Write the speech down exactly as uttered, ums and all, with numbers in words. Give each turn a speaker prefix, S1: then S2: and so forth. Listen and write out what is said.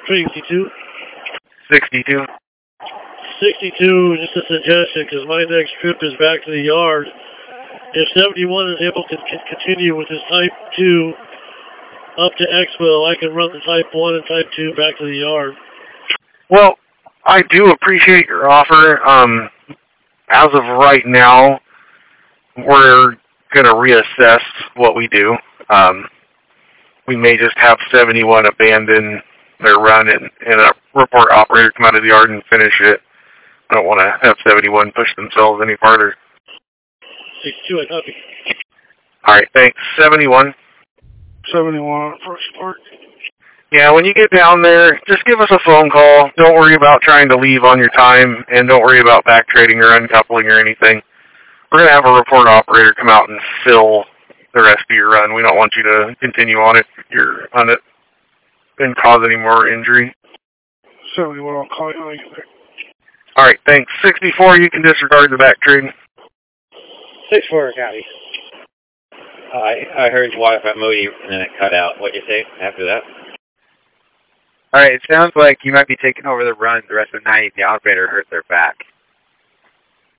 S1: sixty-two.
S2: sixty-two.
S1: sixty-two, just a suggestion, because my next trip is back to the yard. If seventy-one is able to c- continue with his Type two up to Expo, I can run the Type one and Type two back to the yard.
S2: Well, I do appreciate your offer. Um, as of right now, we're going to reassess what we do. Um, we may just have seventy-one abandon their run and, and a report operator come out of the yard and finish it. I don't want to have seventy-one push themselves any farther.
S1: sixty-two, I copy.
S2: All right, thanks. seventy-one.
S1: seventy-one on first part.
S2: Yeah, when you get down there, just give us a phone call. Don't worry about trying to leave on your time, and don't worry about back trading or uncoupling or anything. We're going to have a report operator come out and fill the rest of your run. We don't want you to continue on it if you're on it and cause any more injury.
S1: seventy-one, I'll call you when I get there.
S2: All right, thanks. sixty-four, you can disregard the back trading.
S3: sixty-four, copy. Uh, I, I heard Wi-Fi Moody and then it cut out. What'd you say after that?
S4: All right, it sounds like you might be taking over the run the rest of the night. The operator hurt their back.